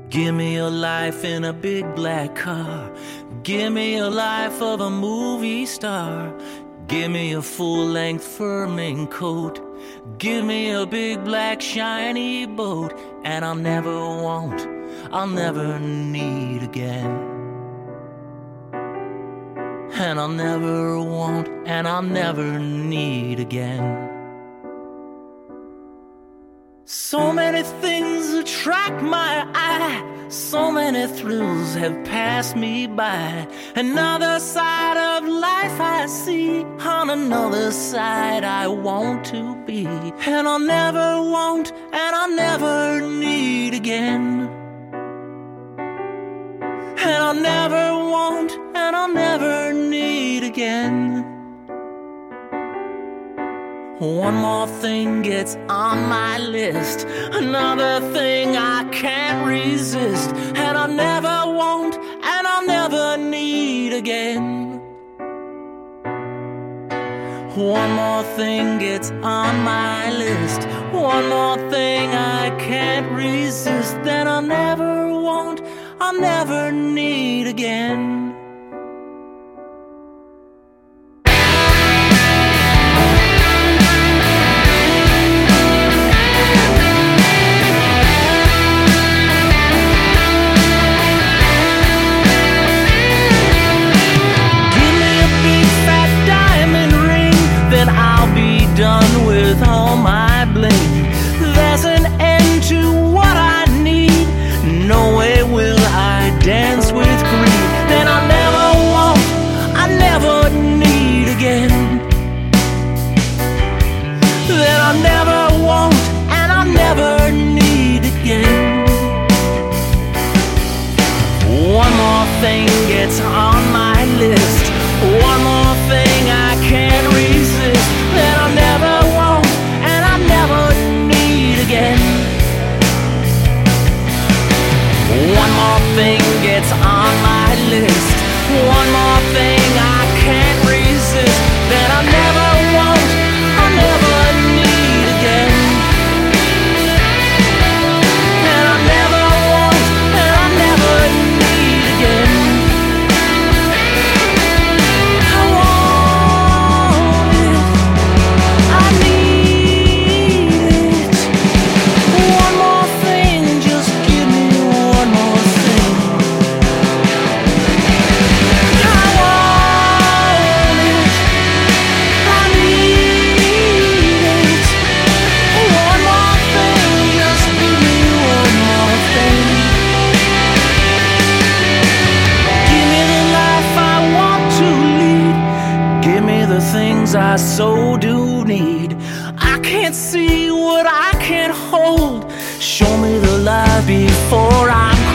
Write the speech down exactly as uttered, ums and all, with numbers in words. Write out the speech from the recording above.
Give me a life in a big black car. Give me a life of a movie star. Give me a full-length fur mink coat. Give me a big black shiny boat. And I'll never want, I'll never need again. And I'll never want, and I'll never need again. So many things attract my eye. So many thrills have passed me by. Another side of life I see. On another side I want to be. And I'll never want, and I'll never need again. And I'll never want, and I'll never need again. One more thing gets on my list. Another thing I can't resist. And I'll never want, and I'll never need again. One more thing gets on my list. One more thing I can't resist. Then I'll never want, I'll never need again. Done with all my bling. There's an end to what I need. No way will I dance with greed. Then I'll never want, I never need again. Then I'll never want, and I'll never need again. One more thing gets on my list. One more thing I can't resist. Then I'll never want, and I'll never need again. One more thing gets on my list. One more thing I can't resist. Then I'll never want, I'll never need again. And I'll never want, and I'll never need again. I so do need. I can't see what I can't hold. Show me the light before I'm